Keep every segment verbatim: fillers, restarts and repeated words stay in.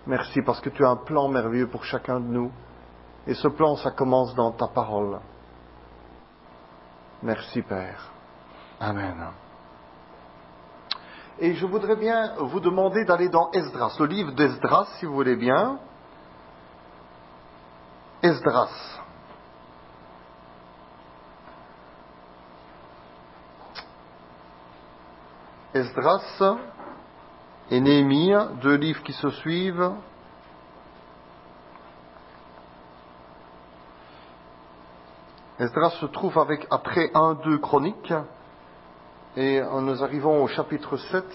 Merci parce que tu as un plan merveilleux pour chacun de nous. Et ce plan, ça commence dans ta parole. Merci Père. Amen. Et je voudrais bien vous demander d'aller dans Esdras, le livre d'Esdras, si vous voulez bien. Esdras. Esdras et Néhémie, deux livres qui se suivent. Esdras se trouve avec, après un, deux Chroniques, et nous arrivons au chapitre sept.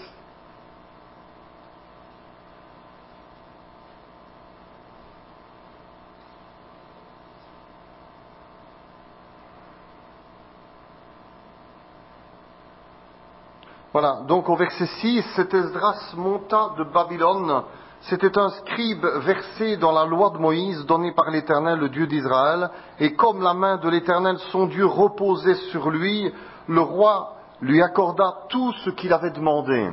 Voilà, donc au verset six, cet Esdras monta de Babylone. C'était un scribe versé dans la loi de Moïse donnée par l'Éternel, le Dieu d'Israël. Et comme la main de l'Éternel, son Dieu, reposait sur lui, le roi lui accorda tout ce qu'il avait demandé.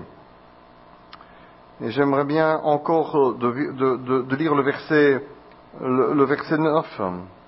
Et j'aimerais bien encore de, de, de, de lire le verset, le, le verset neuf.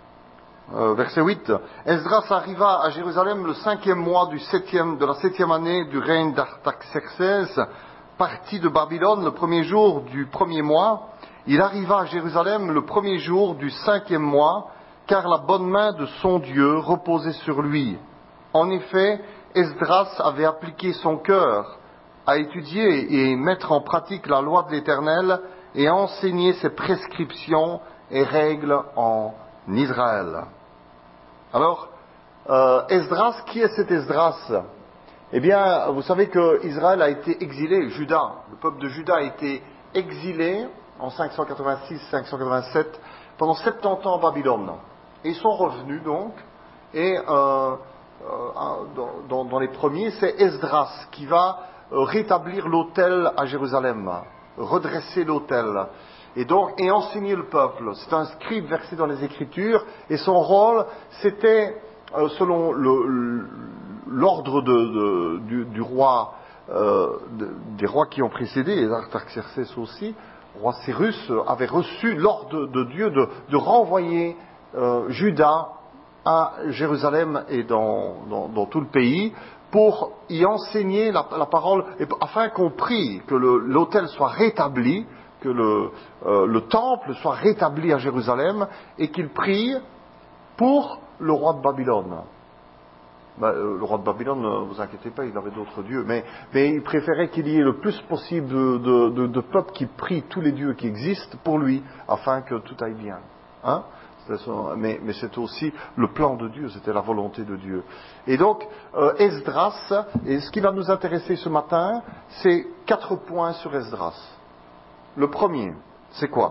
Euh, verset huit. Esdras arriva à Jérusalem le cinquième mois du septième, de la septième année du règne d'Artaxerxès, parti de Babylone le premier jour du premier mois. Il arriva à Jérusalem le premier jour du cinquième mois, car la bonne main de son Dieu reposait sur lui. En effet, Esdras avait appliqué son cœur à étudier et mettre en pratique la loi de l'Éternel et à enseigner ses prescriptions et règles en Israël. Alors, euh, Esdras, qui est cet Esdras ? Eh bien, vous savez que Israël a été exilé, Juda, le peuple de Juda a été exilé en cinq cent quatre-vingt-six cinq cent quatre-vingt-sept, pendant soixante-dix ans en Babylone. Et ils sont revenus donc, et euh, euh, dans, dans, dans les premiers, c'est Esdras qui va euh, rétablir l'autel à Jérusalem, redresser l'autel. Et donc, et enseigner le peuple. C'est un scribe versé dans les Écritures, et son rôle, c'était, euh, selon le, l'ordre de, de, du, du roi, euh, de, des rois qui ont précédé, et Artaxerxès aussi, le roi Cyrus avait reçu l'ordre de, de Dieu de, de renvoyer euh, Juda à Jérusalem et dans, dans, dans tout le pays, pour y enseigner la, la parole, et, afin qu'on prie que le, l'autel soit rétabli, que le, euh, le temple soit rétabli à Jérusalem, et qu'il prie pour le roi de Babylone. Ben, euh, le roi de Babylone, ne vous inquiétez pas, il avait d'autres dieux, mais, mais il préférait qu'il y ait le plus possible de, de, de, de peuples qui prient tous les dieux qui existent pour lui, afin que tout aille bien. Hein? Son, mais, mais c'était aussi le plan de Dieu, c'était la volonté de Dieu. Et donc, euh, Esdras, et ce qui va nous intéresser ce matin, c'est quatre points sur Esdras. Le premier, c'est quoi ?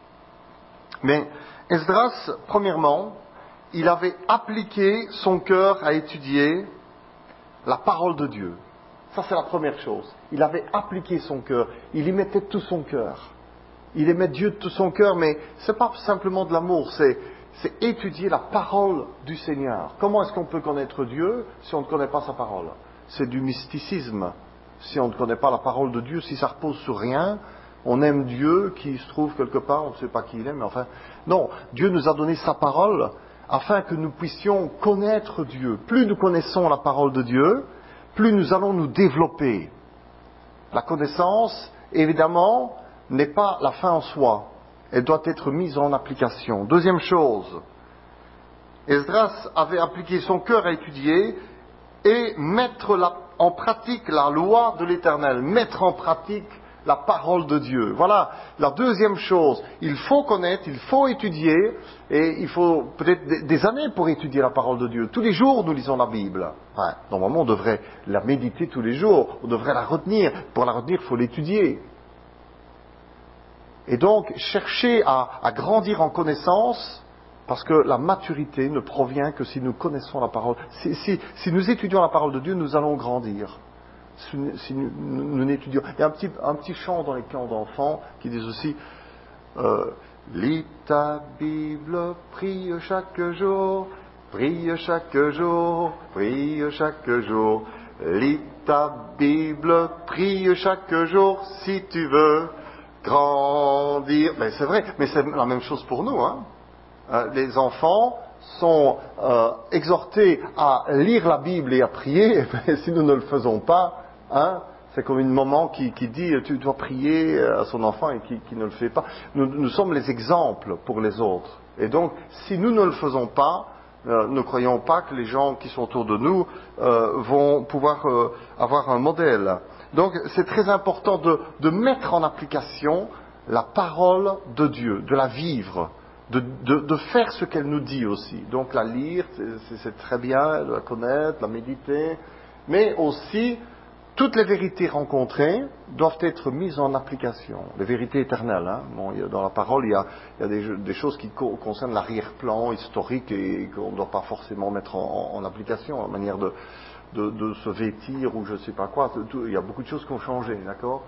Mais Esdras, premièrement, il avait appliqué son cœur à étudier la parole de Dieu. Ça, c'est la première chose. Il avait appliqué son cœur. Il y mettait tout son cœur. Il aimait Dieu de tout son cœur, mais ce n'est pas simplement de l'amour, c'est, c'est étudier la parole du Seigneur. Comment est-ce qu'on peut connaître Dieu si on ne connaît pas sa parole ? C'est du mysticisme. Si on ne connaît pas la parole de Dieu, si ça repose sur rien, on aime Dieu qui se trouve quelque part, on ne sait pas qui il est, mais enfin... Non, Dieu nous a donné sa parole afin que nous puissions connaître Dieu. Plus nous connaissons la parole de Dieu, plus nous allons nous développer. La connaissance, évidemment, n'est pas la fin en soi. Elle doit être mise en application. Deuxième chose, Esdras avait appliqué son cœur à étudier et mettre la, en pratique la loi de l'Éternel, mettre en pratique la parole de Dieu. Voilà la deuxième chose. Il faut connaître, il faut étudier, et il faut peut-être des, des années pour étudier la parole de Dieu. Tous les jours, nous lisons la Bible. Enfin, normalement, on devrait la méditer tous les jours, on devrait la retenir. Pour la retenir, il faut l'étudier. Et donc, chercher à, à grandir en connaissance, parce que la maturité ne provient que si nous connaissons la parole. Si, si, si nous étudions la parole de Dieu, nous allons grandir. Si, si nous, nous, nous n'étudions... Il y a un petit, un petit chant dans les camps d'enfants qui dit aussi euh, « Lis ta Bible, prie chaque jour, prie chaque jour, prie chaque jour. Lis ta Bible, prie chaque jour si tu veux grandir. » vont dire, mais c'est vrai, mais c'est la même chose pour nous. Hein. Euh, les enfants sont euh, exhortés à lire la Bible et à prier, mais si nous ne le faisons pas, hein, c'est comme une maman qui, qui dit tu dois prier à son enfant et qui, qui ne le fait pas. Nous, nous sommes les exemples pour les autres. Et donc, si nous ne le faisons pas, euh, ne croyons pas que les gens qui sont autour de nous euh, vont pouvoir euh, avoir un modèle. Donc, c'est très important de, de mettre en application la parole de Dieu, de la vivre, de, de, de faire ce qu'elle nous dit aussi. Donc, la lire, c'est, c'est très bien, la connaître, la méditer, mais aussi toutes les vérités rencontrées doivent être mises en application. Les vérités éternelles. Hein. Bon, il y a, dans la parole, il y a, il y a des, des choses qui co- concernent l'arrière-plan historique et qu'on ne doit pas forcément mettre en, en, en application, la manière de, de, de se vêtir ou je ne sais pas quoi. Tout, il y a beaucoup de choses qui ont changé, d'accord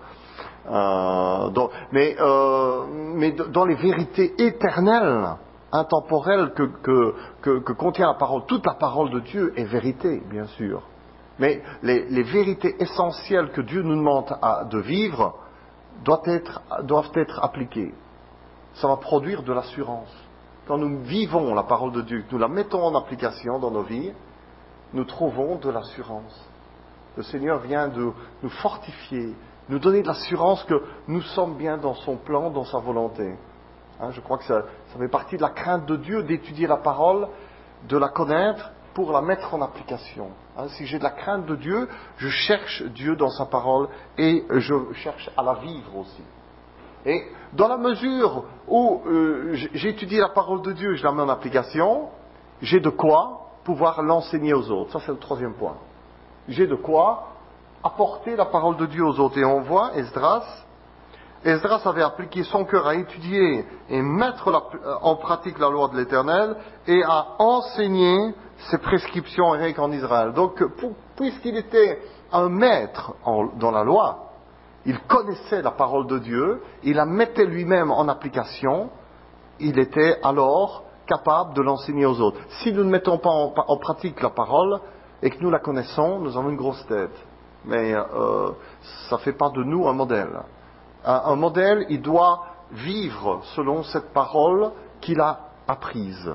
euh, donc, mais, euh, mais dans les vérités éternelles, intemporelles que, que, que, que contient la parole, toute la parole de Dieu est vérité, bien sûr. Mais les, les vérités essentielles que Dieu nous demande à, de vivre doivent être, doivent être appliquées. Ça va produire de l'assurance. Quand nous vivons la parole de Dieu, que nous la mettons en application dans nos vies, nous trouvons de l'assurance. Le Seigneur vient de nous fortifier, nous donner de l'assurance que nous sommes bien dans son plan, dans sa volonté. Hein, je crois que ça, ça fait partie de la crainte de Dieu d'étudier la parole, de la connaître, pour la mettre en application. Hein, si j'ai de la crainte de Dieu, je cherche Dieu dans sa parole et je cherche à la vivre aussi. Et dans la mesure où euh, j'étudie la parole de Dieu, je la mets en application, j'ai de quoi pouvoir l'enseigner aux autres. Ça, c'est le troisième point. J'ai de quoi apporter la parole de Dieu aux autres. Et on voit Esdras, Esdras avait appliqué son cœur à étudier et mettre la, en pratique la loi de l'Éternel et à enseigner ses prescriptions et règles en Israël. Donc, pour, puisqu'il était un maître en, dans la loi, il connaissait la parole de Dieu, il la mettait lui-même en application, il était alors capable de l'enseigner aux autres. Si nous ne mettons pas en, en pratique la parole et que nous la connaissons, nous avons une grosse tête. Mais euh, ça ne fait pas de nous un modèle. Un, un modèle, il doit vivre selon cette parole qu'il a apprise.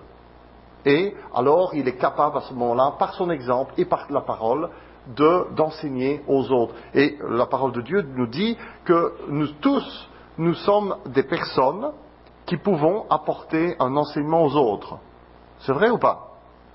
Et alors, il est capable à ce moment-là, par son exemple et par la parole, de, d'enseigner aux autres. Et la parole de Dieu nous dit que nous tous, nous sommes des personnes qui pouvons apporter un enseignement aux autres. C'est vrai ou pas?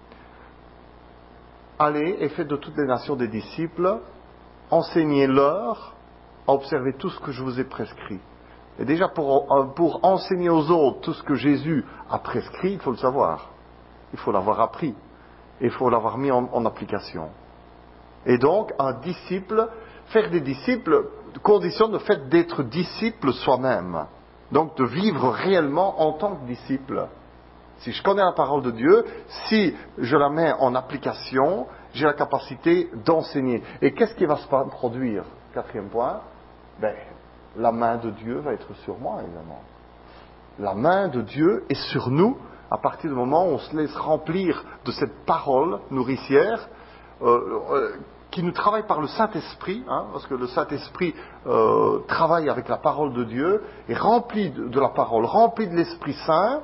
Allez et faites de toutes les nations des disciples, enseignez-leur à observer tout ce que je vous ai prescrit. Et déjà, pour, pour enseigner aux autres tout ce que Jésus a prescrit, il faut le savoir. Il faut l'avoir appris. Et il faut l'avoir mis en, en application. Et donc, un disciple, faire des disciples, condition de fait d'être disciple soi-même. Donc, de vivre réellement en tant que disciple. Si je connais la parole de Dieu, si je la mets en application, j'ai la capacité d'enseigner. Et qu'est-ce qui va se produire? Quatrième point, ben, la main de Dieu va être sur moi, évidemment. La main de Dieu est sur nous à partir du moment où on se laisse remplir de cette parole nourricière euh, euh, qui nous travaille par le Saint-Esprit, hein, parce que le Saint-Esprit euh, travaille avec la parole de Dieu, et rempli de, de la parole, rempli de l'Esprit Saint,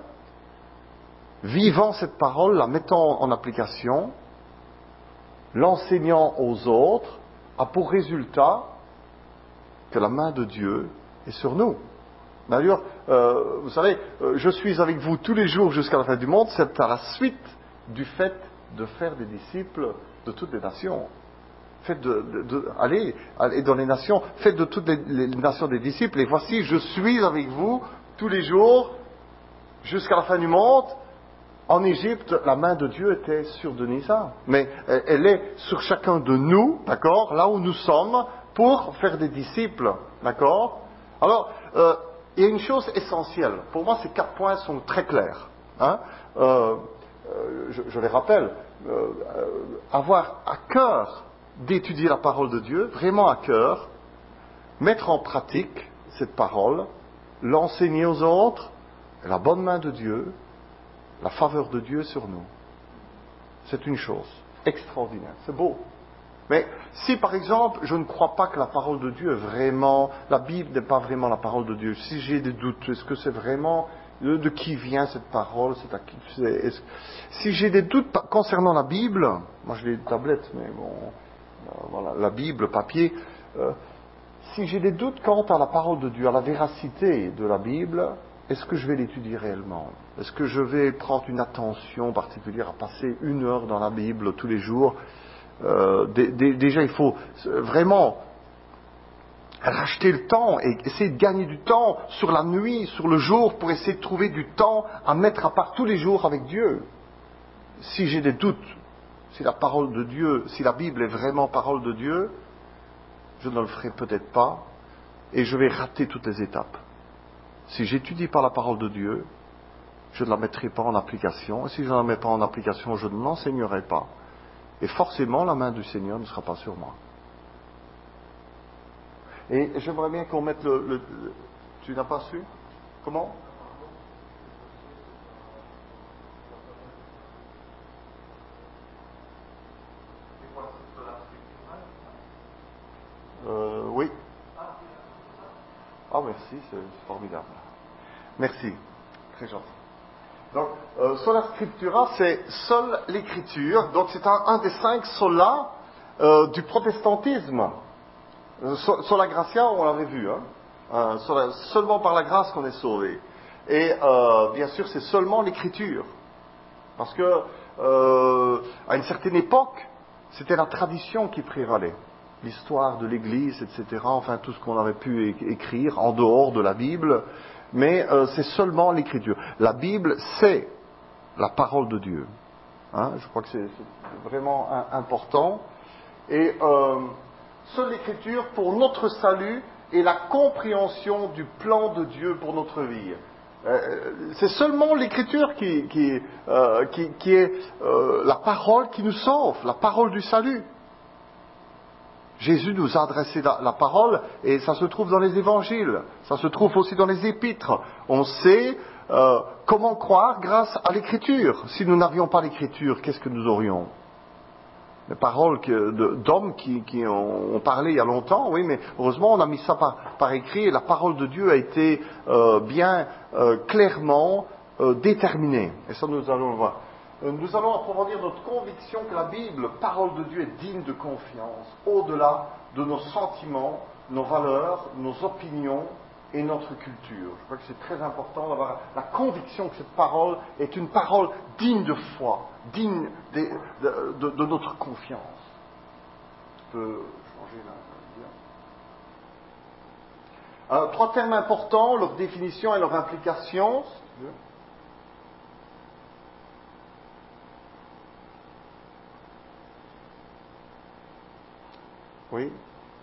vivant cette parole, la mettant en application, l'enseignant aux autres, a pour résultat que la main de Dieu est sur nous. D'ailleurs, euh, vous savez, euh, je suis avec vous tous les jours jusqu'à la fin du monde, c'est à la suite du fait de faire des disciples de toutes les nations. Faites de, de, de, allez, allez dans les nations, faites de toutes les, les nations des disciples, et voici, je suis avec vous tous les jours jusqu'à la fin du monde. En Égypte, la main de Dieu était sur Denisa, mais elle est sur chacun de nous, d'accord, là où nous sommes, pour faire des disciples, d'accord. Alors, euh, il y a une chose essentielle. Pour moi, ces quatre points sont très clairs. Hein. Euh, euh, je, je les rappelle. Euh, euh, avoir à cœur d'étudier la parole de Dieu, vraiment à cœur, mettre en pratique cette parole, l'enseigner aux autres, la bonne main de Dieu, la faveur de Dieu sur nous. C'est une chose extraordinaire. C'est beau. Mais si par exemple, je ne crois pas que la parole de Dieu est vraiment, la Bible n'est pas vraiment la parole de Dieu, si j'ai des doutes, est-ce que c'est vraiment, de, de qui vient cette parole, c'est à qui, c'est, est-ce, si j'ai des doutes concernant la Bible, moi je l'ai des tablettes, mais bon, euh, voilà, la Bible, papier, euh, si j'ai des doutes quant à la parole de Dieu, à la véracité de la Bible, est-ce que je vais l'étudier réellement? Est-ce que je vais prendre une attention particulière à passer une heure dans la Bible tous les jours? Euh, d- d- déjà, il faut vraiment racheter le temps et essayer de gagner du temps sur la nuit, sur le jour, pour essayer de trouver du temps à mettre à part tous les jours avec Dieu. Si j'ai des doutes, si la parole de Dieu, si la Bible est vraiment parole de Dieu, je ne le ferai peut-être pas et je vais rater toutes les étapes. Si j'étudie pas la parole de Dieu, je ne la mettrai pas en application, et si je ne la mets pas en application, je ne l'enseignerai pas. Et forcément, la main du Seigneur ne sera pas sur moi. Et j'aimerais bien qu'on mette le... le, le tu n'as pas su? Comment? euh, Oui. Ah, merci, c'est formidable. Merci, très gentil. Donc, euh, sola scriptura, c'est seule l'écriture. Donc, c'est un, un des cinq solas euh, du protestantisme. Euh, so, sola gratia, on l'avait vu. Hein. Euh, sola, seulement par la grâce qu'on est sauvé. Et euh, bien sûr, c'est seulement l'écriture. Parce que, euh, à une certaine époque, c'était la tradition qui prévalait. L'histoire de l'Église, et cetera. Enfin, tout ce qu'on avait pu é- écrire en dehors de la Bible. Mais euh, c'est seulement l'écriture. La Bible, c'est la parole de Dieu. Hein, je crois que c'est, c'est vraiment un, important. Et euh, seule l'écriture pour notre salut et la compréhension du plan de Dieu pour notre vie. Euh, c'est seulement l'écriture qui, qui, euh, qui, qui est euh, la parole qui nous sauve, la parole du salut. Jésus nous a adressé la, la parole et ça se trouve dans les évangiles, ça se trouve aussi dans les épîtres. On sait euh, comment croire grâce à l'écriture. Si nous n'avions pas l'écriture, qu'est-ce que nous aurions? Les paroles que, de, d'hommes qui, qui ont, ont parlé il y a longtemps, oui, mais heureusement on a mis ça par, par écrit et la parole de Dieu a été euh, bien euh, clairement euh, déterminée. Et ça nous allons le voir. Nous allons approfondir notre conviction que la Bible, parole de Dieu, est digne de confiance, au-delà de nos sentiments, nos valeurs, nos opinions et notre culture. Je crois que c'est très important d'avoir la conviction que cette parole est une parole digne de foi, digne de, de, de, de notre confiance. Je peux changer là. Euh, trois termes importants, leur définition et leur implication. Si tu veux. Oui.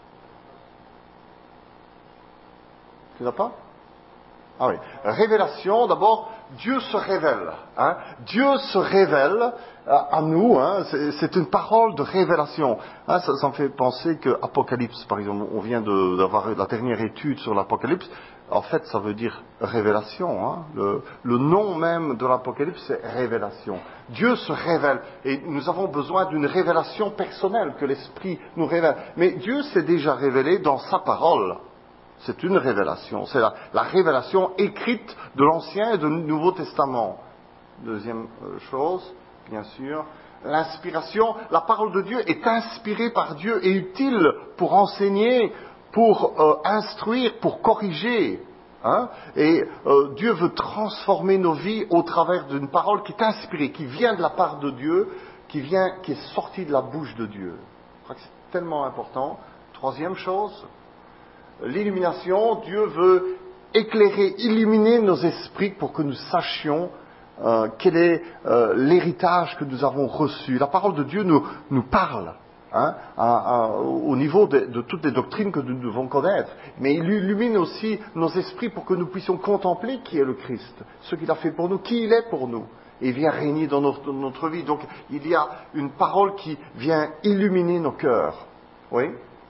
Tu n'as pas? Ah oui. Révélation, d'abord, Dieu se révèle. Hein. Dieu se révèle à, à nous. Hein. C'est, c'est une parole de révélation. Hein, ça, ça me fait penser que Apocalypse, par exemple, on vient de, d'avoir la dernière étude sur l'Apocalypse. En fait, ça veut dire révélation. Hein. Le, le nom même de l'Apocalypse, c'est révélation. Dieu se révèle. Et nous avons besoin d'une révélation personnelle, que l'Esprit nous révèle. Mais Dieu s'est déjà révélé dans sa parole. C'est une révélation. C'est la, la révélation écrite de l'Ancien et du Nouveau Testament. Deuxième chose, bien sûr, l'inspiration. La parole de Dieu est inspirée par Dieu et utile pour enseigner, pour euh, instruire, pour corriger. Hein? Et euh, Dieu veut transformer nos vies au travers d'une parole qui est inspirée, qui vient de la part de Dieu, qui vient, qui est sortie de la bouche de Dieu. Je crois que c'est tellement important. Troisième chose, l'illumination. Dieu veut éclairer, illuminer nos esprits pour que nous sachions euh, quel est euh, l'héritage que nous avons reçu. La parole de Dieu nous, nous parle hein, à, à, au niveau de, de toutes les doctrines que nous devons connaître, mais il illumine aussi nos esprits pour que nous puissions contempler qui est le Christ, ce qu'il a fait pour nous, qui il est pour nous. Et il vient régner dans notre, dans notre vie. Donc il y a une parole qui vient illuminer nos cœurs. Oui.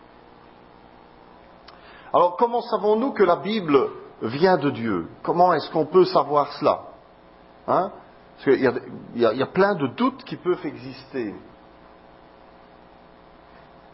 Alors, comment savons-nous que la Bible vient de Dieu? Comment est-ce qu'on peut savoir cela? Hein? Parce qu'il y a, il y a, il y a plein de doutes qui peuvent exister.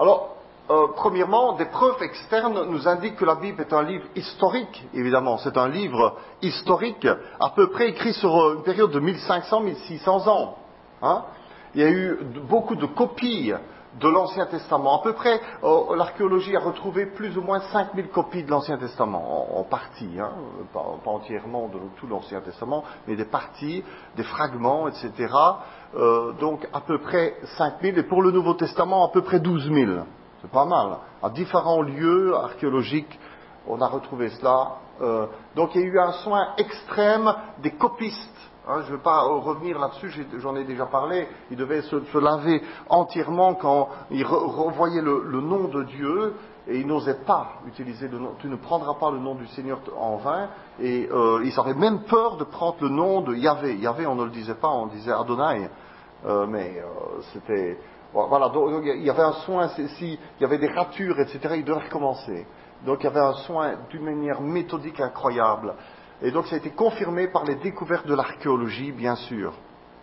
Alors, euh, premièrement, des preuves externes nous indiquent que la Bible est un livre historique, évidemment. C'est un livre historique, à peu près écrit sur une période de mille cinq cents à mille six cents ans. Hein. Il y a eu beaucoup de copies de l'Ancien Testament. À peu près, euh, l'archéologie a retrouvé plus ou moins cinq mille copies de l'Ancien Testament, en, en partie, hein, pas, pas entièrement de tout l'Ancien Testament, mais des parties, des fragments, et cetera. Euh, donc à peu près cinq mille, et pour le Nouveau Testament, à peu près douze mille. C'est pas mal. À différents lieux archéologiques, on a retrouvé cela. Euh, donc il y a eu un soin extrême des copistes. Hein, je ne vais pas revenir là-dessus, j'en ai déjà parlé. Ils devaient se, se laver entièrement quand ils re, revoyaient le, le nom de Dieu, et ils n'osaient pas utiliser le nom. Tu ne prendras pas le nom du Seigneur en vain. Et euh, ils avaient même peur de prendre le nom de Yahvé. Yahvé, on ne le disait pas, on disait Adonai. Euh, mais euh, c'était... Voilà, donc il y avait un soin, s'il y avait des ratures, et cetera, ils devaient recommencer. Donc il y avait un soin d'une manière méthodique incroyable. Et donc ça a été confirmé par les découvertes de l'archéologie, bien sûr.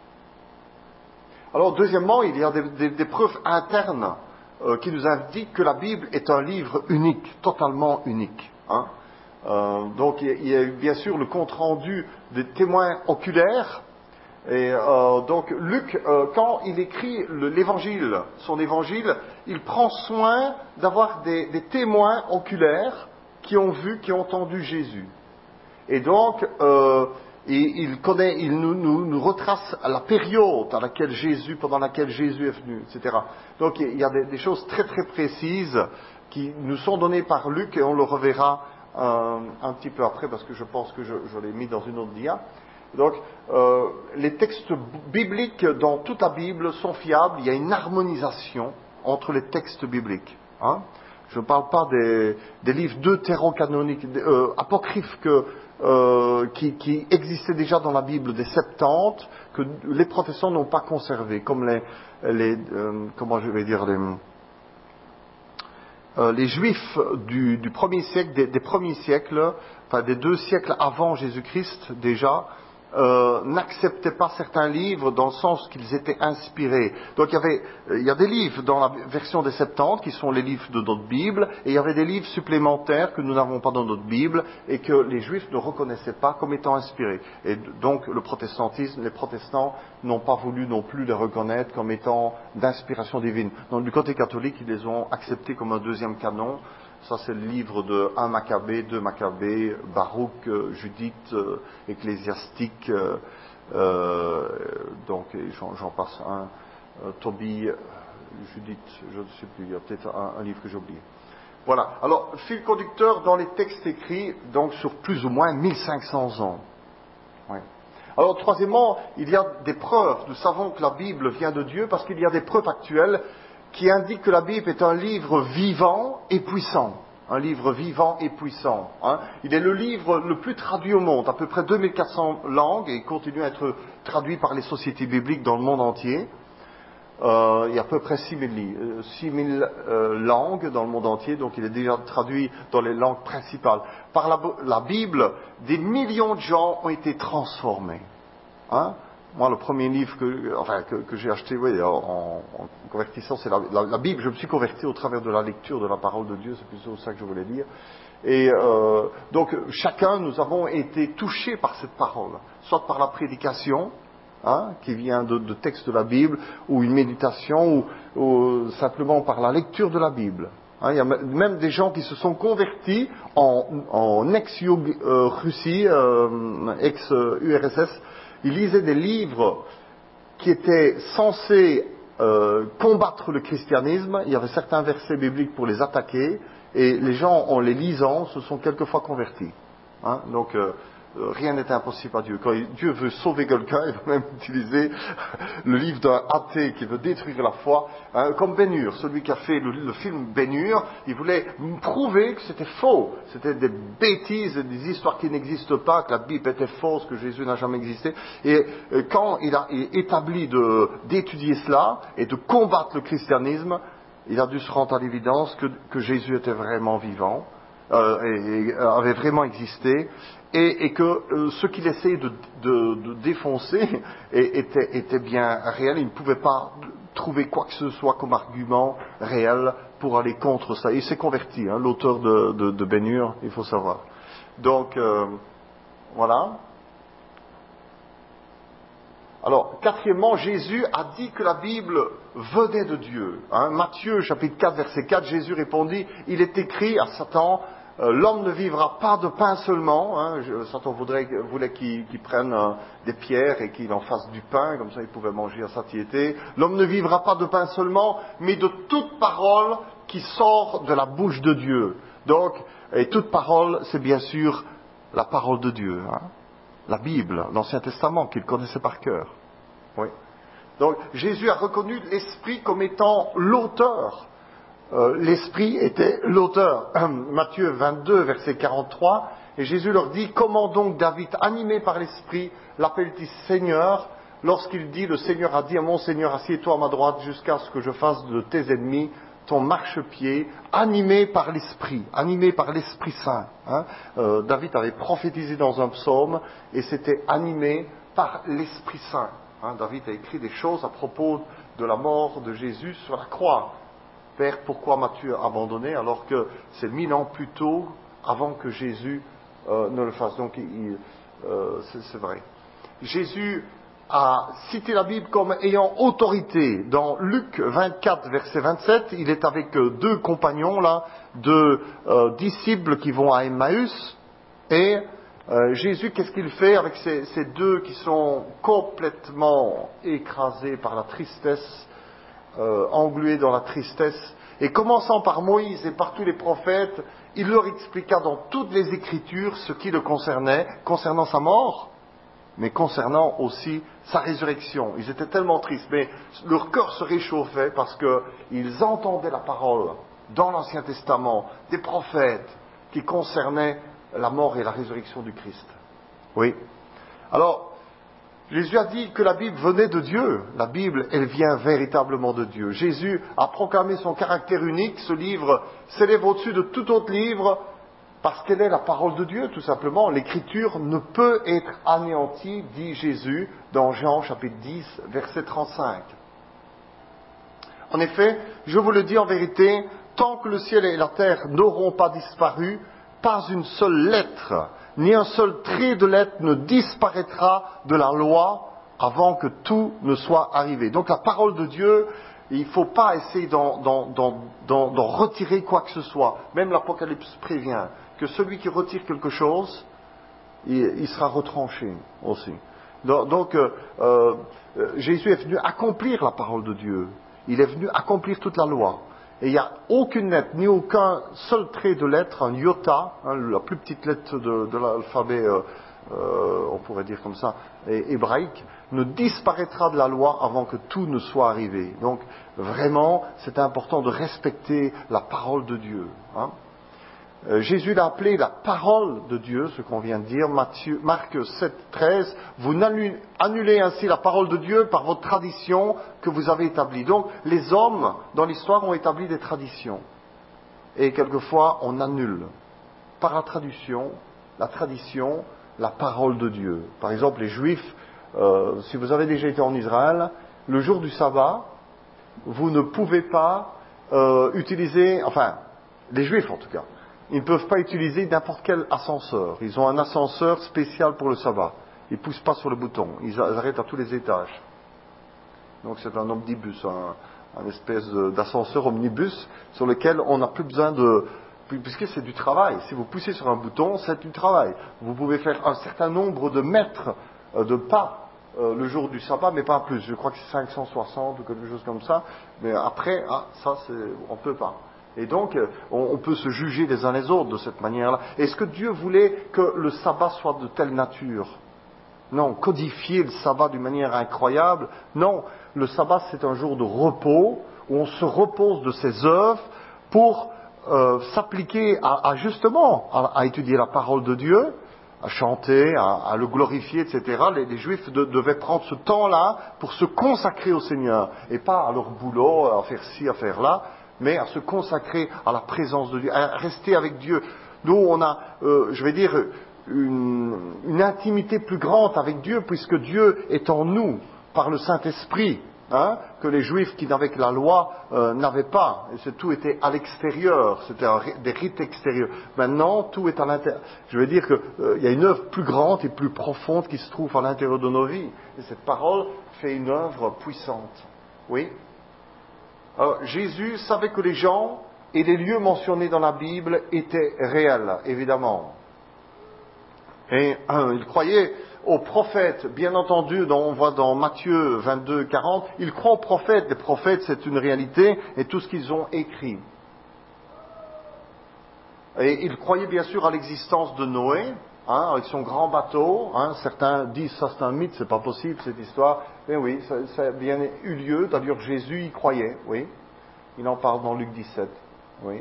Alors deuxièmement, il y a des, des, des preuves internes euh, qui nous indiquent que la Bible est un livre unique, totalement unique. Hein. Euh, donc il y a bien sûr le compte-rendu des témoins oculaires. Et euh, donc Luc, euh, quand il écrit le, l'évangile, son évangile, il prend soin d'avoir des, des témoins oculaires qui ont vu, qui ont entendu Jésus. Et donc, euh, il, il connaît, il nous, nous, nous retrace à la période à laquelle Jésus, pendant laquelle Jésus est venu, et cetera. Donc, il y a des, des choses très très précises qui nous sont données par Luc, et on le reverra euh, un petit peu après, parce que je pense que je, je l'ai mis dans une autre dia. Donc, euh, les textes bibliques dans toute la Bible sont fiables. Il y a une harmonisation entre les textes bibliques. Hein. Je ne parle pas des, des livres deutérocanoniques, euh, apocryphes que, euh, qui, qui existaient déjà dans la Bible des Septante, que les protestants n'ont pas conservé, comme les, les euh, comment je vais dire, les, euh, les Juifs du, du premier siècle, des, des premiers siècles, enfin des deux siècles avant Jésus-Christ déjà. Euh, n'acceptaient pas certains livres dans le sens qu'ils étaient inspirés. Donc il y avait, il y a des livres dans la version des Septante qui sont les livres de notre Bible, et il y avait des livres supplémentaires que nous n'avons pas dans notre Bible et que les Juifs ne reconnaissaient pas comme étant inspirés. Et donc le protestantisme, les protestants n'ont pas voulu non plus les reconnaître comme étant d'inspiration divine. Donc du côté catholique, ils les ont acceptés comme un deuxième canon. Ça, c'est le livre de un Maccabée, deux Maccabée, Baruch, euh, Judith, euh, Ecclésiastique, euh, euh, donc j'en, j'en passe un, euh, Tobie, Judith, je ne sais plus, il y a peut-être un, un livre que j'ai oublié. Voilà, alors, fil conducteur dans les textes écrits, donc sur plus ou moins mille cinq cents ans. Ouais. Alors, troisièmement, il y a des preuves. Nous savons que la Bible vient de Dieu parce qu'il y a des preuves actuelles qui indique que la Bible est un livre vivant et puissant. Un livre vivant et puissant. Hein. Il est le livre le plus traduit au monde, à peu près deux mille quatre cents langues, et il continue à être traduit par les sociétés bibliques dans le monde entier. Euh, il y a à peu près six mille euh, langues dans le monde entier, donc il est déjà traduit dans les langues principales. Par la, la Bible, des millions de gens ont été transformés. Hein. Moi, le premier livre que, enfin, que, que j'ai acheté, oui, en, en convertissant, c'est la, la, la Bible. Je me suis converti au travers de la lecture de la parole de Dieu, c'est plutôt ça que je voulais dire. Et euh, donc, chacun, nous avons été touchés par cette parole, soit par la prédication, hein, qui vient de, de textes de la Bible, ou une méditation, ou, ou simplement par la lecture de la Bible. Hein, il y a même des gens qui se sont convertis en, en ex-Russie, euh, ex-U R S S. Ils lisaient des livres qui étaient censés euh, combattre le christianisme. Il y avait certains versets bibliques pour les attaquer, et les gens, en les lisant, se sont quelquefois convertis. Hein, donc, euh, rien n'est impossible à Dieu. Quand Dieu veut sauver quelqu'un, il va même utiliser le livre d'un athée qui veut détruire la foi, hein, comme Ben-Hur, celui qui a fait le, le film Ben-Hur. Il voulait prouver que c'était faux, c'était des bêtises, des histoires qui n'existent pas, que la Bible était fausse, que Jésus n'a jamais existé. Et quand il a établi de, d'étudier cela et de combattre le christianisme, il a dû se rendre à l'évidence que, que Jésus était vraiment vivant, euh, et, et avait vraiment existé. Et, et que euh, ce qu'il essayait de, de, de défoncer était, était bien réel. Il ne pouvait pas trouver quoi que ce soit comme argument réel pour aller contre ça. Il s'est converti, hein, l'auteur de, de, de Ben-Hur, il faut savoir. Donc, euh, voilà. Alors, quatrièmement, Jésus a dit que la Bible venait de Dieu. Hein. Matthieu, chapitre quatre, verset quatre, Jésus répondit, il est écrit à Satan, euh, l'homme ne vivra pas de pain seulement. Hein. Je, Satan voudrait, voulait qu'il, qu'il prenne euh, des pierres et qu'il en fasse du pain, comme ça il pouvait manger à satiété. L'homme ne vivra pas de pain seulement, mais de toute parole qui sort de la bouche de Dieu. Donc, et toute parole, c'est bien sûr la parole de Dieu. Hein. La Bible, l'Ancien Testament, qu'il connaissait par cœur. Oui. Donc, Jésus a reconnu l'Esprit comme étant l'auteur. Euh, L'Esprit était l'auteur. Matthieu vingt-deux, verset quarante-trois, et Jésus leur dit, comment donc David, animé par l'Esprit, l'appelle-t-il Seigneur, lorsqu'il dit, le Seigneur a dit à mon Seigneur, assieds-toi à ma droite jusqu'à ce que je fasse de tes ennemis ton marchepied, animé par l'Esprit, animé par l'Esprit Saint. Hein. Euh, David avait prophétisé dans un psaume, et c'était animé par l'Esprit Saint. Hein. David a écrit des choses à propos de la mort de Jésus sur la croix. Père, pourquoi m'as-tu abandonné alors que c'est mille ans plus tôt, avant que Jésus euh, ne le fasse. Donc, il, euh, c'est, c'est vrai. Jésus a cité la Bible comme ayant autorité. Dans Luc vingt-quatre, verset vingt-sept, il est avec deux compagnons, là, deux euh, disciples qui vont à Emmaüs, et euh, Jésus, qu'est-ce qu'il fait avec ces, ces deux qui sont complètement écrasés par la tristesse, euh, englués dans la tristesse, et commençant par Moïse et par tous les prophètes, il leur expliqua dans toutes les Écritures ce qui le concernait, concernant sa mort, mais concernant aussi sa résurrection. Ils étaient tellement tristes, mais leur cœur se réchauffait parce qu'ils entendaient la parole dans l'Ancien Testament des prophètes qui concernaient la mort et la résurrection du Christ. Oui. Alors, Jésus a dit que la Bible venait de Dieu. La Bible, elle vient véritablement de Dieu. Jésus a proclamé son caractère unique. Ce livre s'élève au-dessus de tout autre livre parce qu'elle est la parole de Dieu, tout simplement. L'Écriture ne peut être anéantie, dit Jésus dans Jean chapitre dix, verset trente-cinq. En effet, je vous le dis en vérité, tant que le ciel et la terre n'auront pas disparu, pas une seule lettre, ni un seul trait de lettre ne disparaîtra de la loi avant que tout ne soit arrivé. Donc la parole de Dieu, il ne faut pas essayer d'en, d'en, d'en, d'en, d'en retirer quoi que ce soit. Même l'Apocalypse prévient que celui qui retire quelque chose, il, il sera retranché aussi. Donc, donc euh, euh, Jésus est venu accomplir la parole de Dieu. Il est venu accomplir toute la loi. Et il n'y a aucune lettre, ni aucun seul trait de lettre, un iota, hein, la plus petite lettre de, de l'alphabet, euh, euh, on pourrait dire comme ça, hébraïque, ne disparaîtra de la loi avant que tout ne soit arrivé. Donc, vraiment, c'est important de respecter la parole de Dieu. Hein. Euh, Jésus l'a appelé la parole de Dieu, ce qu'on vient de dire, Matthieu, Marc sept, treize, vous annulez ainsi la parole de Dieu par votre tradition que vous avez établie. Donc, les hommes, dans l'histoire, ont établi des traditions. Et quelquefois, on annule, par la tradition, la tradition, la parole de Dieu. Par exemple, les Juifs, euh, si vous avez déjà été en Israël, le jour du sabbat, vous ne pouvez pas euh, utiliser, enfin, les Juifs en tout cas, ils ne peuvent pas utiliser n'importe quel ascenseur. Ils ont un ascenseur spécial pour le sabbat. Ils ne poussent pas sur le bouton. Ils arrêtent à tous les étages. Donc c'est un omnibus, un, un espèce d'ascenseur omnibus sur lequel on n'a plus besoin de... Puisque c'est du travail. Si vous poussez sur un bouton, c'est du travail. Vous pouvez faire un certain nombre de mètres de pas euh, le jour du sabbat, mais pas plus. Je crois que c'est cinq cent soixante ou quelque chose comme ça. Mais après, ah, ça, c'est, on ne peut pas. Et donc, on, on peut se juger les uns les autres de cette manière-là. Est-ce que Dieu voulait que le sabbat soit de telle nature ? Non, codifier le sabbat d'une manière incroyable. Non, le sabbat, c'est un jour de repos, où on se repose de ses œuvres pour euh, s'appliquer à, à justement à, à étudier la parole de Dieu, à chanter, à, à le glorifier, et cetera. Les, les Juifs de, devaient prendre ce temps-là pour se consacrer au Seigneur, et pas à leur boulot, à faire ci, à faire là, mais à se consacrer à la présence de Dieu, à rester avec Dieu. Nous, on a, euh, je vais dire, une, une intimité plus grande avec Dieu, puisque Dieu est en nous, par le Saint-Esprit. hein, que les Juifs qui n'avaient que la loi euh, n'avaient pas. Et c'est, tout était à l'extérieur, c'était un, des rites extérieurs. Maintenant, tout est à l'intérieur. Je veux dire qu'il euh, y a une œuvre plus grande et plus profonde qui se trouve à l'intérieur de nos vies. Et cette parole fait une œuvre puissante. Oui. Alors, Jésus savait que les gens et les lieux mentionnés dans la Bible étaient réels, évidemment. Et euh, il croyait aux prophètes, bien entendu, dont on voit dans Matthieu vingt-deux, quarante, il croit aux prophètes. Les prophètes, c'est une réalité, et tout ce qu'ils ont écrit. Et il croyait bien sûr à l'existence de Noé, hein, avec son grand bateau. Hein. Certains disent ça c'est un mythe, c'est pas possible cette histoire. Mais oui, ça, ça a bien eu lieu. D'ailleurs, Jésus y croyait, oui. Il en parle dans Luc dix-sept, oui.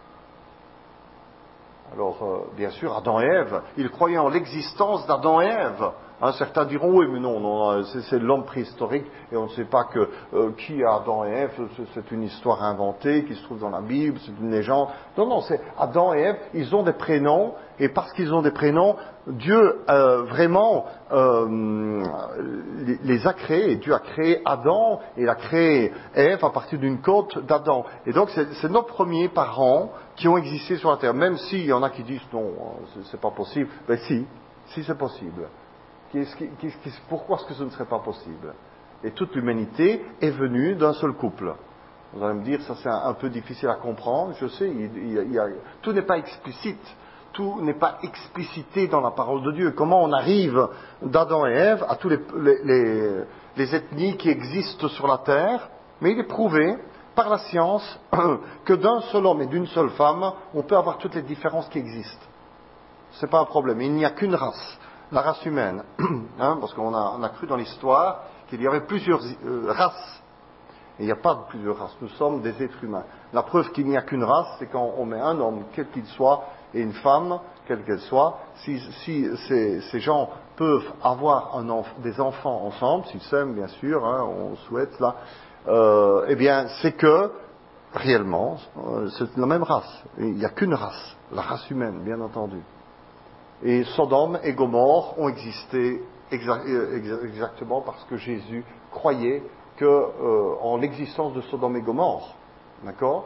Alors, euh, bien sûr, Adam et Ève, ils croyaient en l'existence d'Adam et Ève. Hein, certains diront, oui, mais non, non c'est, c'est l'homme préhistorique, et on ne sait pas que, euh, qui est Adam et Ève, c'est, c'est une histoire inventée qui se trouve dans la Bible, c'est une légende. Non, non, c'est Adam et Ève, ils ont des prénoms, et parce qu'ils ont des prénoms, Dieu euh, vraiment euh, les, les a créés. Dieu a créé Adam, et il a créé Ève à partir d'une côte d'Adam. Et donc, c'est, c'est nos premiers parents qui ont existé sur la terre, même s'il y en a qui disent non, c'est, c'est pas possible. Ben si, si c'est possible. Qu'est-ce qui, qu'est-ce qui, pourquoi est-ce que ce ne serait pas possible? Et toute l'humanité est venue d'un seul couple. Vous allez me dire, ça c'est un, un peu difficile à comprendre, je sais, il, il, il y a, tout n'est pas explicite, tout n'est pas explicité dans la parole de Dieu. Comment on arrive d'Adam et Ève à tous les, les, les, les ethnies qui existent sur la terre? Mais il est prouvé par la science que d'un seul homme et d'une seule femme, on peut avoir toutes les différences qui existent. C'est pas un problème, il n'y a qu'une race. La race humaine, hein, parce qu'on a, on a cru dans l'histoire qu'il y avait plusieurs euh, races. Et il n'y a pas de plusieurs races, nous sommes des êtres humains. La preuve qu'il n'y a qu'une race, c'est quand on met un homme, quel qu'il soit, et une femme, quelle qu'elle soit, si, si ces, ces gens peuvent avoir un enf- des enfants ensemble, s'ils s'aiment bien sûr, hein, on souhaite là, euh, eh bien c'est que, réellement, euh, c'est la même race. Il n'y a qu'une race, la race humaine, bien entendu. Et Sodome et Gomorrhe ont existé exa- exa- exactement parce que Jésus croyait que, euh, en l'existence de Sodome et Gomorrhe. D'accord?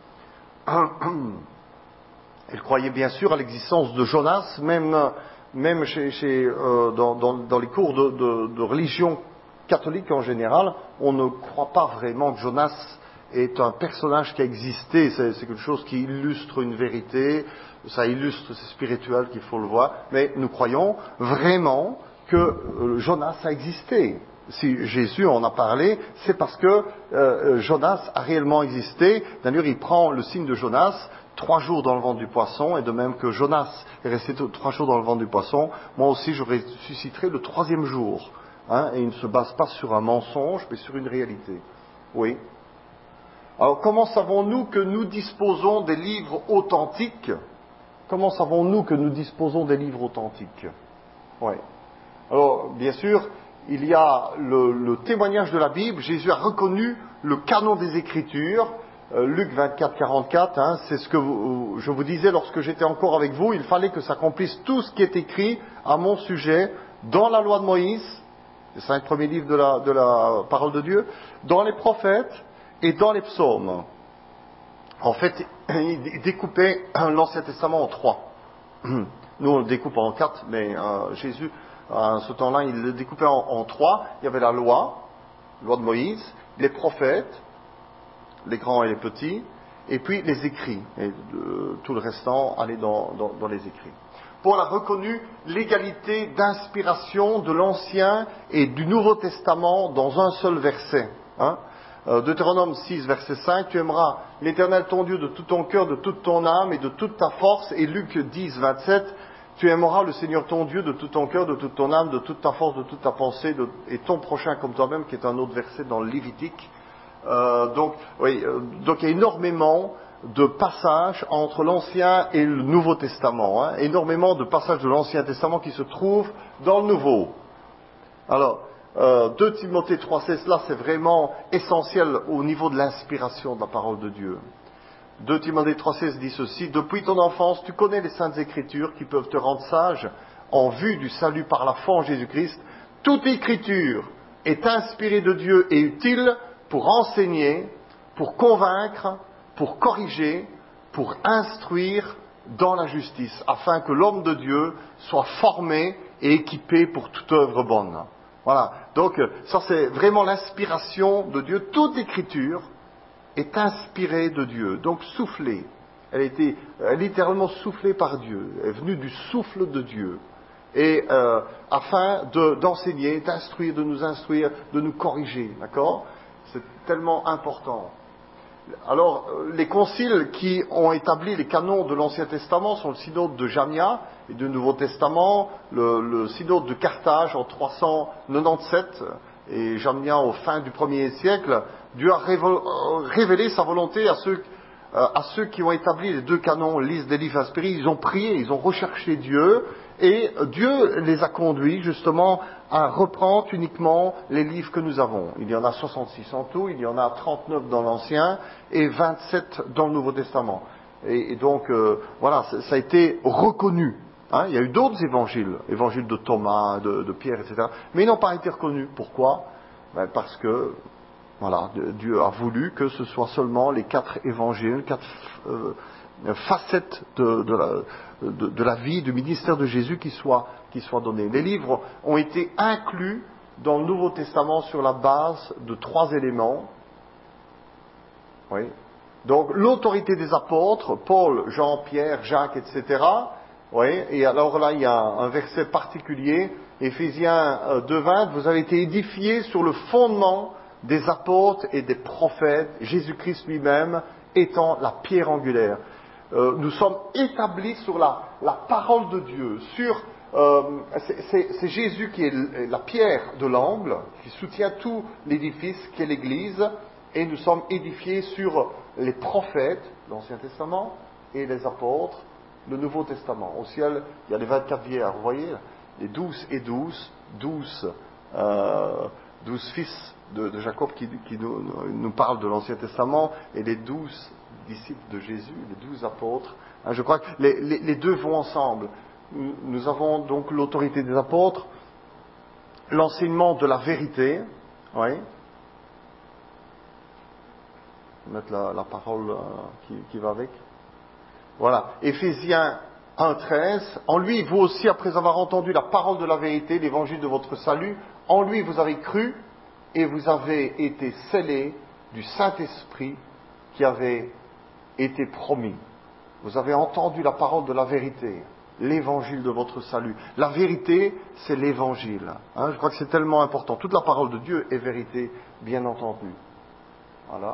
Il croyait bien sûr à l'existence de Jonas, même, même chez, chez, euh, dans, dans, dans les cours de, de, de religion catholique en général, on ne croit pas vraiment que Jonas est un personnage qui a existé, c'est, c'est quelque chose qui illustre une vérité, ça illustre, c'est spirituel qu'il faut le voir, mais nous croyons vraiment que euh, Jonas a existé. Si Jésus en a parlé, c'est parce que euh, Jonas a réellement existé. D'ailleurs, il prend le signe de Jonas, trois jours dans le ventre du poisson, et de même que Jonas est resté trois jours dans le ventre du poisson, moi aussi je ressusciterai le troisième jour. Hein, et il ne se base pas sur un mensonge, mais sur une réalité. Oui. Alors, comment savons-nous que nous disposons des livres authentiques? Comment savons-nous que nous disposons des livres authentiques? Oui. Alors, bien sûr, il y a le, le témoignage de la Bible. Jésus a reconnu le canon des Écritures. Euh, Luc vingt-quatre, quarante-quatre, hein, c'est ce que vous, je vous disais lorsque j'étais encore avec vous. Il fallait que s'accomplisse tout ce qui est écrit à mon sujet dans la loi de Moïse, les cinq premiers livres de la, de la parole de Dieu, dans les prophètes et dans les psaumes. En fait, il découpait l'Ancien Testament en trois. Nous, on le découpe en quatre, mais euh, Jésus, à ce temps-là, il le découpait en, en trois. Il y avait la loi, la loi de Moïse, les prophètes, les grands et les petits, et puis les écrits. Et euh, tout le restant allait dans, dans, dans les écrits. Paul a reconnu l'égalité d'inspiration de l'Ancien et du Nouveau Testament dans un seul verset. Hein. Euh, Deutéronome six, verset cinq, tu aimeras l'Éternel ton Dieu de tout ton cœur, de toute ton âme et de toute ta force. Et Luc dix, vingt-sept, tu aimeras le Seigneur ton Dieu de tout ton cœur, de toute ton âme, de toute ta force, de toute ta pensée, de, et ton prochain comme toi-même, qui est un autre verset dans le Lévitique. Euh, donc, oui, euh, donc il y a énormément de passages entre l'Ancien et le Nouveau Testament, hein, énormément de passages de l'Ancien Testament qui se trouvent dans le Nouveau. Alors, euh, deux Timothée trois seize, là, c'est vraiment essentiel au niveau de l'inspiration de la parole de Dieu. deux Timothée trois seize dit ceci, depuis ton enfance, tu connais les saintes écritures qui peuvent te rendre sage en vue du salut par la foi en Jésus-Christ. Toute écriture est inspiré de Dieu et utile pour enseigner, pour convaincre, pour corriger, pour instruire dans la justice, afin que l'homme de Dieu soit formé et équipé pour toute œuvre bonne. Voilà. Donc, ça c'est vraiment l'inspiration de Dieu. Toute écriture est inspirée de Dieu, donc soufflée. Elle a été euh, littéralement soufflée par Dieu, elle est venue du souffle de Dieu. Et euh, afin de, d'enseigner, d'instruire, de nous instruire, de nous corriger, d'accord ? C'est tellement important. Alors, les conciles qui ont établi les canons de l'Ancien Testament sont le synode de Jamnia et du Nouveau Testament, le, le synode de Carthage en trois cent quatre-vingt-dix-sept et Jamnia au fin du premier siècle. Dieu a révélé sa volonté à ceux, à ceux qui ont établi les deux canons, liste des livres inspirés. Ils ont prié, ils ont recherché Dieu et Dieu les a conduits justement à reprendre uniquement les livres que nous avons. Il y en a soixante-six en tout, il y en a trente-neuf dans l'Ancien et vingt-sept dans le Nouveau Testament. Et, et donc, euh, voilà, ça, ça a été reconnu. Hein, il y a eu d'autres évangiles, évangile de Thomas, de, de Pierre, et cetera. Mais ils n'ont pas été reconnus. Pourquoi ? Ben parce que, voilà, Dieu a voulu que ce soit seulement les quatre évangiles, quatre euh, facettes de, de, la, de, de la vie, du ministère de Jésus qui soient, qui soient données. Les livres ont été inclus dans le Nouveau Testament sur la base de trois éléments. Oui. Donc l'autorité des apôtres, Paul, Jean, Pierre, Jacques, et cetera. Oui. Et alors là, il y a un verset particulier, Éphésiens deux vingt, vous avez été édifiés sur le fondement des apôtres et des prophètes, Jésus-Christ lui-même étant la pierre angulaire. Euh, nous sommes établis sur la, la parole de Dieu, sur euh, c'est, c'est, c'est Jésus qui est la pierre de l'angle, qui soutient tout l'édifice qu'est l'Église, et nous sommes édifiés sur les prophètes, l'Ancien Testament, et les apôtres, le Nouveau Testament. Au ciel, il y a les vingt-quatre vierges, vous voyez, les douze et douze, douze, euh, douze fils de, de Jacob qui, qui nous, nous parlent de l'Ancien Testament, et les douze disciples de Jésus, les douze apôtres. Hein, je crois que les, les, les deux vont ensemble. Nous, nous avons donc l'autorité des apôtres, l'enseignement de la vérité, oui. Mettre la, la parole euh, qui, qui va avec. Voilà. Éphésiens un treize. En lui, vous aussi, après avoir entendu la parole de la vérité, l'évangile de votre salut, en lui vous avez cru et vous avez été scellés du Saint-Esprit qui avait été promis. Vous avez entendu la parole de la vérité, l'évangile de votre salut. La vérité, c'est l'évangile. Hein, je crois que c'est tellement important. Toute la parole de Dieu est vérité, bien entendu. Voilà.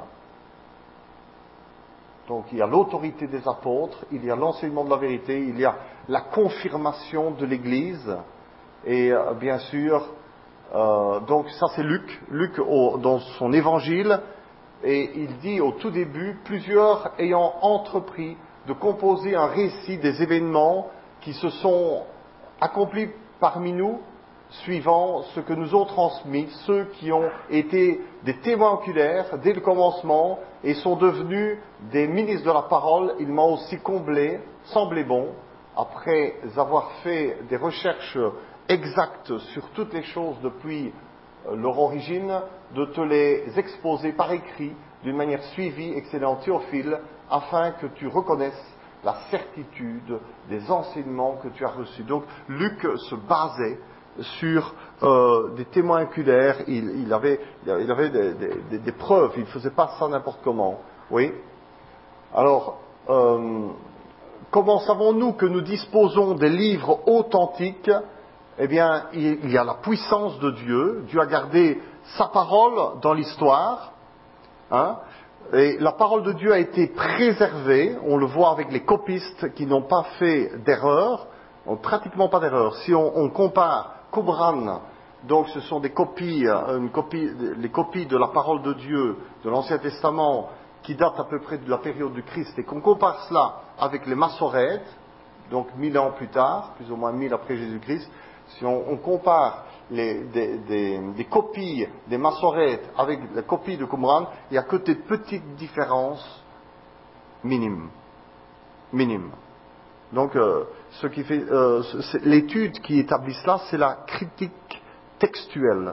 Donc il y a l'autorité des apôtres, il y a l'enseignement de la vérité, il y a la confirmation de l'Église, et euh, bien sûr, euh, donc ça c'est Luc, Luc au, dans son évangile, et il dit au tout début, plusieurs ayant entrepris de composer un récit des événements qui se sont accomplis parmi nous, suivant ce que nous ont transmis, ceux qui ont été des témoins oculaires dès le commencement et sont devenus des ministres de la parole, il m'a aussi comblé, semblé bon, après avoir fait des recherches exactes sur toutes les choses depuis leur origine, de te les exposer par écrit d'une manière suivie, excellent Théophile, afin que tu reconnaisses la certitude des enseignements que tu as reçus. Donc Luc se basait sur euh, des témoins oculaires, il, il avait, il avait des, des, des preuves, il ne faisait pas ça n'importe comment. Oui. Alors, euh, comment savons-nous que nous disposons des livres authentiques ? Eh bien, il y a la puissance de Dieu. Dieu a gardé sa parole dans l'histoire. Hein, et la parole de Dieu a été préservée. On le voit avec les copistes qui n'ont pas fait d'erreur, pratiquement pas d'erreur. Si on, on compare Qumran, donc ce sont des copies, une copie, les copies de la parole de Dieu de l'Ancien Testament qui datent à peu près de la période du Christ, et qu'on compare cela avec les Massorètes, donc mille ans plus tard, plus ou moins mille après Jésus-Christ, si on, on compare les, des, des, des copies des Massorètes avec les copies de Qumran, il n'y a que des petites différences minimes. Minimes. Donc, euh, ce qui fait, euh, l'étude qui établit cela, c'est la critique textuelle,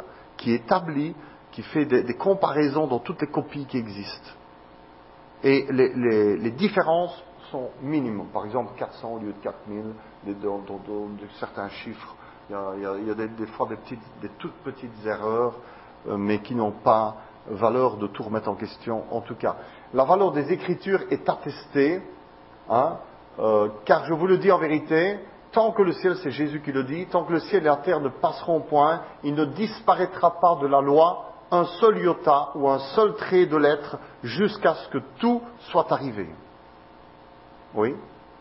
qui établit, qui fait des, des comparaisons dans toutes les copies qui existent. Et les, les, les différences sont minimes. Par exemple, quatre cents au lieu de quatre mille, des, dans, dans, dans, de certains chiffres. Il y a, il y a, il y a des, des fois des, petites, des toutes petites erreurs, euh, mais qui n'ont pas valeur de tout remettre en question, en tout cas. La valeur des Écritures est attestée, hein, euh, car je vous le dis en vérité, tant que le ciel, c'est Jésus qui le dit, tant que le ciel et la terre ne passeront point, il ne disparaîtra pas de la loi un seul iota ou un seul trait de lettre jusqu'à ce que tout soit arrivé. Oui.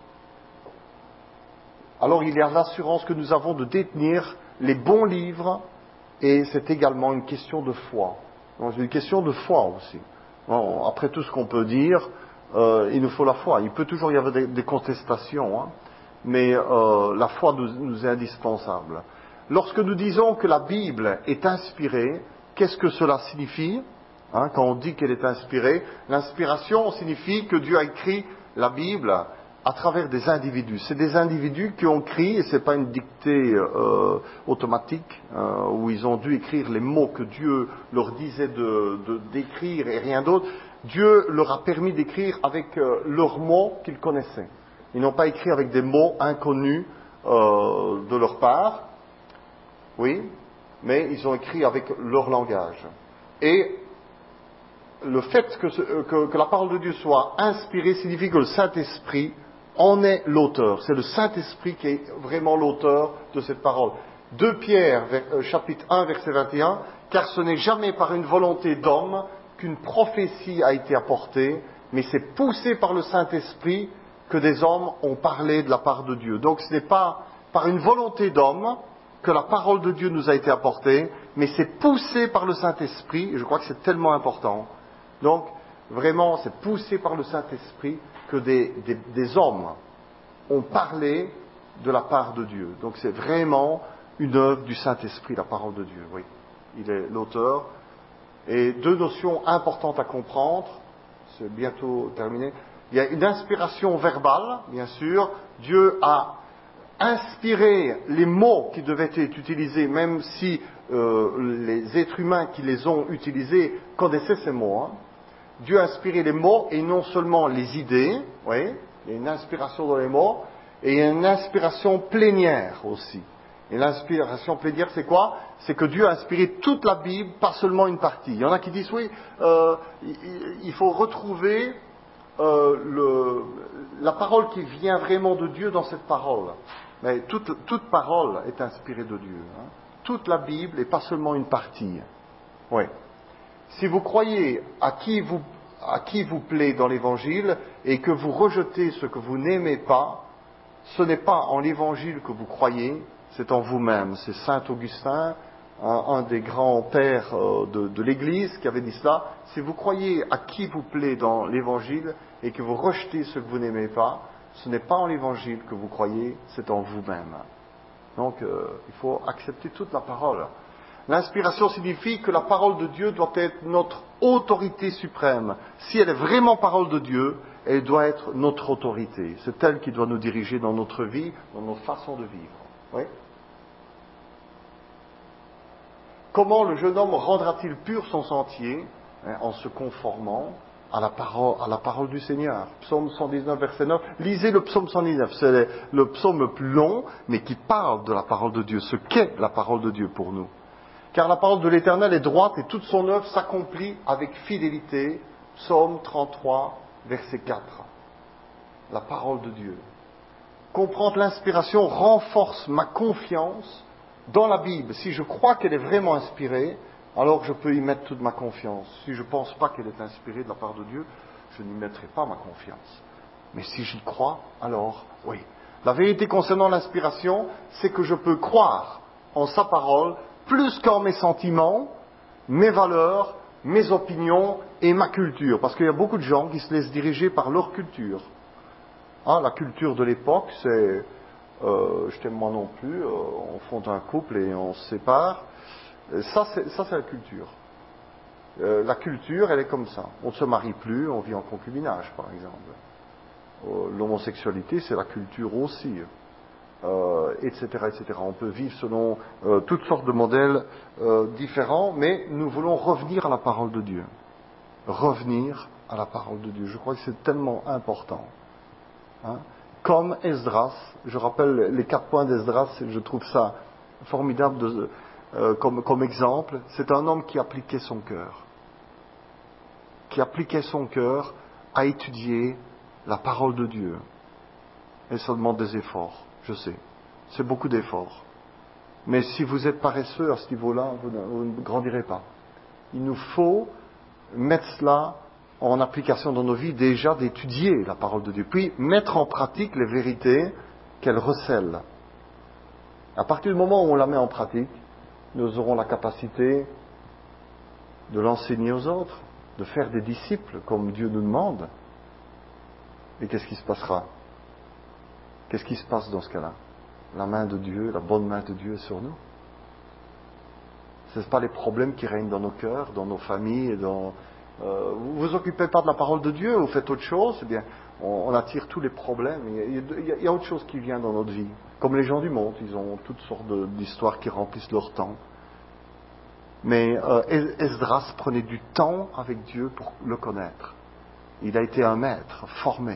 Alors il y a l'assurance que nous avons de détenir les bons livres, et c'est également une question de foi. Donc, c'est une question de foi aussi. Bon, après tout ce qu'on peut dire, euh, il nous faut la foi. Il peut toujours y avoir des, des contestations, hein, mais euh, la foi nous, nous est indispensable. Lorsque nous disons que la Bible est inspirée, qu'est-ce que cela signifie, hein, quand on dit qu'elle est inspirée? L'inspiration signifie que Dieu a écrit la Bible à travers des individus. C'est des individus qui ont écrit, et ce n'est pas une dictée euh, automatique, euh, où ils ont dû écrire les mots que Dieu leur disait de, de, d'écrire et rien d'autre. Dieu leur a permis d'écrire avec euh, leurs mots qu'ils connaissaient. Ils n'ont pas écrit avec des mots inconnus euh, de leur part, oui, mais ils ont écrit avec leur langage. Et le fait que, que, que la parole de Dieu soit inspirée signifie que le Saint-Esprit en est l'auteur. C'est le Saint-Esprit qui est vraiment l'auteur de cette parole. deux Pierre, chapitre un, verset vingt et un, car ce n'est jamais par une volonté d'homme qu'une prophétie a été apportée, mais c'est poussé par le Saint-Esprit que des hommes ont parlé de la part de Dieu. Donc ce n'est pas par une volonté d'homme que la parole de Dieu nous a été apportée, mais c'est poussé par le Saint-Esprit, et je crois que c'est tellement important. Donc, vraiment, c'est poussé par le Saint-Esprit que des, des, des hommes ont parlé de la part de Dieu. Donc, c'est vraiment une œuvre du Saint-Esprit, la parole de Dieu, oui. Il est l'auteur. Et deux notions importantes à comprendre, c'est bientôt terminé. Il y a une inspiration verbale, bien sûr. Dieu a inspiré les mots qui devaient être utilisés, même si euh, les êtres humains qui les ont utilisés connaissaient ces mots. Hein. Dieu a inspiré les mots et non seulement les idées, oui, il y a une inspiration dans les mots, et il y a une inspiration plénière aussi. Et l'inspiration plénière, c'est quoi? C'est que Dieu a inspiré toute la Bible, pas seulement une partie. Il y en a qui disent, oui, euh, il faut retrouver euh, le, la parole qui vient vraiment de Dieu dans cette parole. Mais toute, toute parole est inspirée de Dieu. Hein. Toute la Bible et pas seulement une partie. Oui. Si vous croyez à qui vous, à qui vous plaît dans l'Évangile et que vous rejetez ce que vous n'aimez pas, ce n'est pas en l'Évangile que vous croyez, c'est en vous-même. C'est saint Augustin, un, un des grands pères euh, de, de l'Église, qui avait dit cela. Si vous croyez à qui vous plaît dans l'Évangile et que vous rejetez ce que vous n'aimez pas, ce n'est pas en l'Évangile que vous croyez, c'est en vous-même. Donc, euh, il faut accepter toute la parole. L'inspiration signifie que la parole de Dieu doit être notre autorité suprême. Si elle est vraiment parole de Dieu, elle doit être notre autorité. C'est elle qui doit nous diriger dans notre vie, dans notre façon de vivre. Oui? Comment le jeune homme rendra-t-il pur son sentier? Hein, en se conformant à la parole, à la parole du Seigneur. Psaume cent dix-neuf, verset neuf. Lisez le psaume cent dix-neuf. C'est le psaume le plus long, mais qui parle de la parole de Dieu, ce qu'est la parole de Dieu pour nous. Car la parole de l'Éternel est droite et toute son œuvre s'accomplit avec fidélité. Psaume trente-trois, verset quatre. La parole de Dieu. Comprendre l'inspiration renforce ma confiance dans la Bible. Si je crois qu'elle est vraiment inspirée, alors je peux y mettre toute ma confiance. Si je ne pense pas qu'elle est inspirée de la part de Dieu, je n'y mettrai pas ma confiance. Mais si j'y crois, alors oui. La vérité concernant l'inspiration, c'est que je peux croire en sa parole plus qu'en mes sentiments, mes valeurs, mes opinions et ma culture. Parce qu'il y a beaucoup de gens qui se laissent diriger par leur culture. Hein, la culture de l'époque, c'est euh, je t'aime moi non plus, euh, on fonde un couple et on se sépare. Ça, c'est, ça, c'est la culture. Euh, la culture, elle est comme ça. On ne se marie plus, on vit en concubinage, par exemple. Euh, l'homosexualité, c'est la culture aussi. euh, et cetera, et cetera. On peut vivre selon euh, toutes sortes de modèles euh, différents, mais nous voulons revenir à la parole de Dieu. Revenir à la parole de Dieu. Je crois que c'est tellement important. Hein. Comme Esdras, je rappelle les quatre points d'Esdras, je trouve ça formidable de, euh, comme, comme exemple. C'est un homme qui appliquait son cœur. Qui appliquait son cœur à étudier la parole de Dieu. Et ça demande des efforts, je sais. C'est beaucoup d'efforts. Mais si vous êtes paresseux à ce niveau-là, vous ne, vous ne grandirez pas. Il nous faut mettre cela en application dans nos vies, déjà d'étudier la parole de Dieu, puis mettre en pratique les vérités qu'elle recèle. À partir du moment où on la met en pratique, nous aurons la capacité de l'enseigner aux autres, de faire des disciples comme Dieu nous demande. Et qu'est-ce qui se passera? Qu'est-ce qui se passe dans ce cas-là? La main de Dieu, la bonne main de Dieu est sur nous. Ce ne sont pas les problèmes qui règnent dans nos cœurs, dans nos familles. Dans, euh, vous vous occupez pas de la parole de Dieu, vous faites autre chose, eh bien, on, on attire tous les problèmes. Il y, a, il, y a, il y a autre chose qui vient dans notre vie. Comme les gens du monde, ils ont toutes sortes de, d'histoires qui remplissent leur temps. Mais euh, Esdras prenait du temps avec Dieu pour le connaître. Il a été un maître, formé.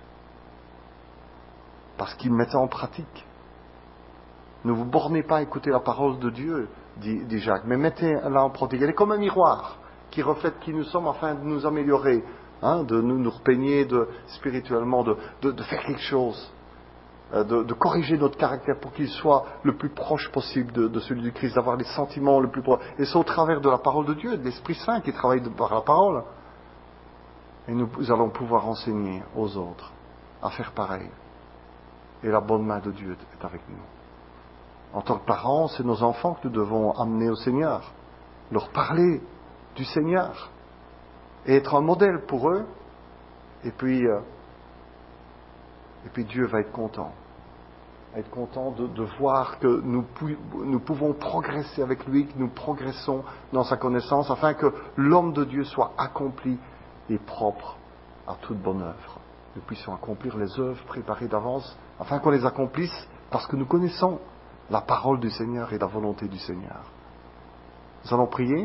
Parce qu'il mettait en pratique. Ne vous bornez pas à écouter la parole de Dieu, dit, dit Jacques, mais mettez-la en pratique. Elle est comme un miroir qui reflète qui nous sommes afin de nous améliorer, hein, de nous, nous repeigner de, spirituellement, de, de, de faire quelque chose, euh, de, de corriger notre caractère pour qu'il soit le plus proche possible de, de celui du Christ, d'avoir les sentiments le plus proches. Et c'est au travers de la parole de Dieu, de l'Esprit Saint qui travaille par la parole. Et nous, nous allons pouvoir enseigner aux autres à faire pareil. Et la bonne main de Dieu est avec nous. En tant que parents, c'est nos enfants que nous devons amener au Seigneur, leur parler du Seigneur et être un modèle pour eux. Et puis, euh, et puis Dieu va être content, être content de, de voir que nous, nous pouvons progresser avec lui, que nous progressons dans sa connaissance, afin que l'homme de Dieu soit accompli et propre à toute bonne œuvre. Nous puissions accomplir les œuvres préparées d'avance, afin qu'on les accomplisse parce que nous connaissons la parole du Seigneur et la volonté du Seigneur. Nous allons prier.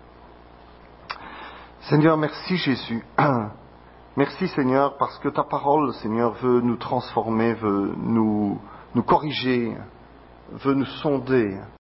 Seigneur, merci Jésus. Merci Seigneur parce que ta parole, Seigneur, veut nous transformer, veut nous, nous corriger, veut nous sonder.